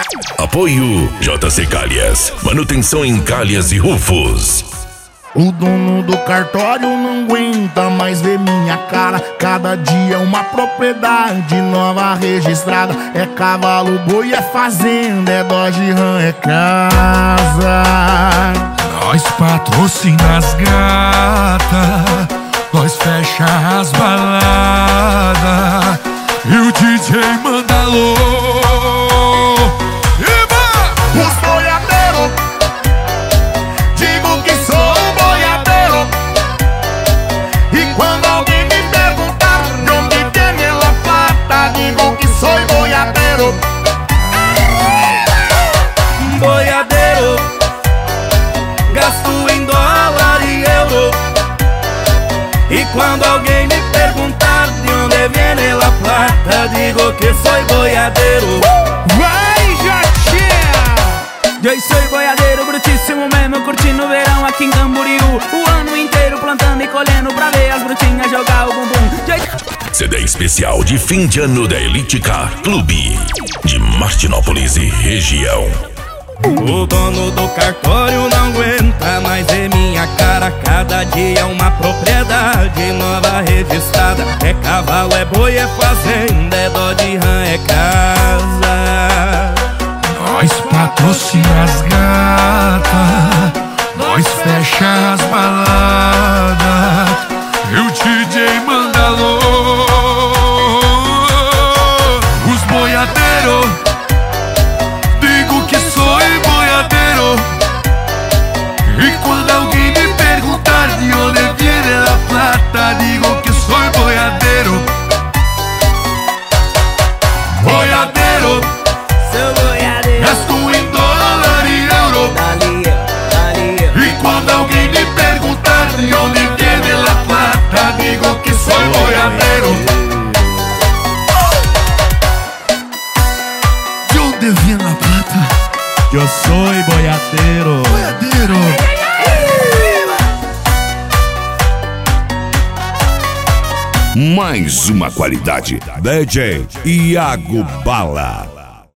Apoio JC Calhas, manutenção em calhas e rufos. O dono do cartório não aguenta mais ver minha cara. Cada dia uma propriedade nova registrada. É cavalo, boi, é fazenda, é Dodge Ram, é casa. Nós patrocina as gata, nós fecha as baladas e o DJ manda alô. Os boiadeiros, digo que sou boiadeiro. E quando alguém me perguntar de onde vem a plata, digo que sou boiadeiro. Boiadeiro, gasto em dólar e euro. E quando alguém me perguntar de onde vem a plata, digo que sou boiadeiro. Vai, Jatinha! Eu sou boiadeiro, brutíssimo mesmo, curtindo o verão aqui em Camboriú. O ano inteiro plantando e colhendo pra ver as brutinhas jogar o bumbum. CD especial de fim de ano da Elite Car Clube de Martinópolis e região. O dono do cartório não aguenta mais ver minha cara. Cada dia uma propriedade nova registrada. É cavalo, é boi, é fazenda, é Dodge Ram, é casa. Nós patrocina as gata, nós fecha as baladas e o DJ manda alô. Os boiadeiros, digo que sou boiadeiro. E quando alguém me perguntar de onde vem a plata, digo que sou boiadeiro. Boiadeiro, Sou boiadeiro, gasto em dólar e euro. E quando alguém me perguntar de onde vem a plata, digo que sou boiadeiro. De onde vem a plata? eu sou boiadeiro. Boiadeiro. Mais uma qualidade. DJ Iago Bala.